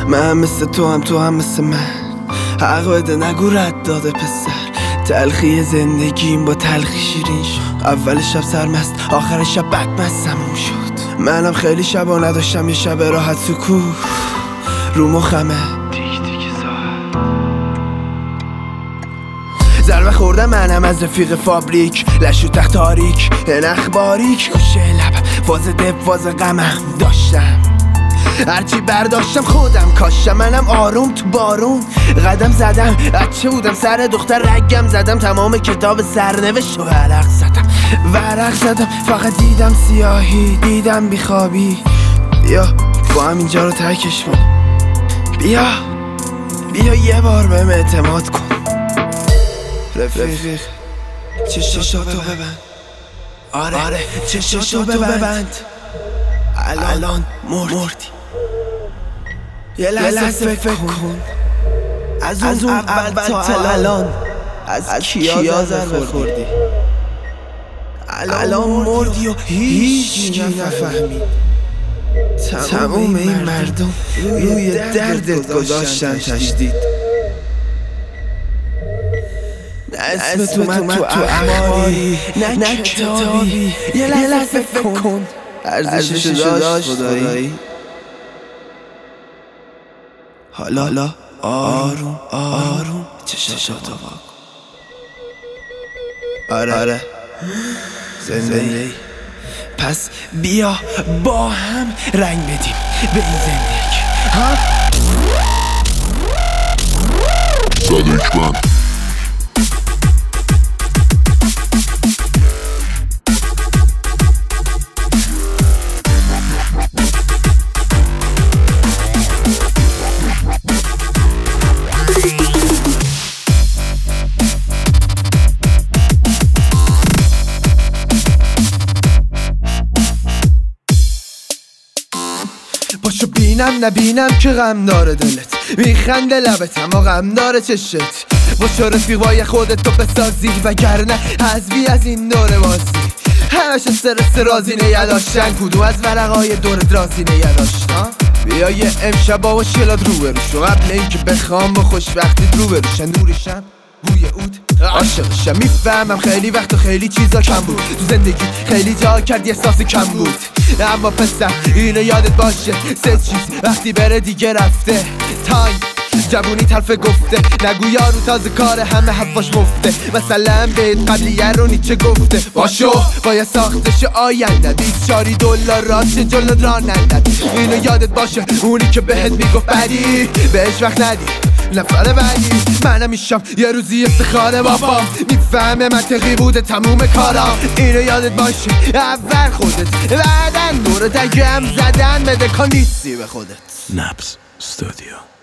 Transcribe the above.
من مثل تو هم مثل من. حق بده نگو رد داده پسر. تلخی زندگیم با تلخی شیرین شد. اول شب سرمست آخر شب بدمست تموم شد. منم خیلی شبا نداشتم یه شب راحت سکوت رو مخمه. تیک تیک ساعت ضربه خوردم منم از رفیق فابریک. لشو تخت تاریک نخ باریک گوشه لب فاز دب فاز غمم داشتم. هرچی برداشتم خودم کاشتم. منم آروم تو بارون قدم زدم. بچه بودم سر دختر رگم زدم. تمام کتاب سرنوشت و ورق زدم. فقط دیدم سیاهی دیدم بیخوابی. بیا با هم اینجا رو ترکش کن. بیا یه بار بهم اعتماد کن رفیق. چشاشاتو ببند. آره چشاشاتو ببند. الان مردی. یه لحظه فکر کن. از اون اول تا الان از کیا ضربه خوردی؟ الان مردی و هیچ نفهمید. تموم این مردم روی دردت گذاشتن تشدید. اسم تو اومد تو اخباری نه کتابی. یه لحظه فکر کن. ارزشش داشت خدایی. حالا آروم چشاشاتو واکن. آره زندگی. پس بیا با هم رنگ بدیم به این زندگی. صدیقمند پاشو بینم نبینم که غم داره دلت. میخنده لبت اما غم داره چشت. پاشو رفیقای خودت تو بسازی وگرنه حذفی از این دوره بازی. همش استرس رازی نگداشتن. کدوم از ورقای دور درازی نگداشتن. بیا یه امشب با مشکلات رو بروشو قبل اینکه بخوام با خوشبختی رو بروشن. نورشم بوی عود عاشقشم. میفهمم خیلی وقت و خیلی چیزا کم بود تو زندگی. خیلی جا کردی احساس کم بود. اما پسر اینو یادت باشه سه چیز وقتی بره دیگه رفته. تایم جوونی تلفه گفته. نگو یارو تازه کار همه حرفاش مفته. مثلا بهت قبلیه رو نیچه گفته. باشو باید ساختش آینده. $20 راست جلو را نندد. اینو یادت باشه اونی که بهت میگفت بدی بهش وقت ندی. نفر بعدی منم میشم یه روزی افتخار بابام. میفهمه منطقی بوده تموم کارام. اینو یادت باشه اول خودت بعدن دور دگم زدن بده کن نیستی به خودت. نبض استودیو.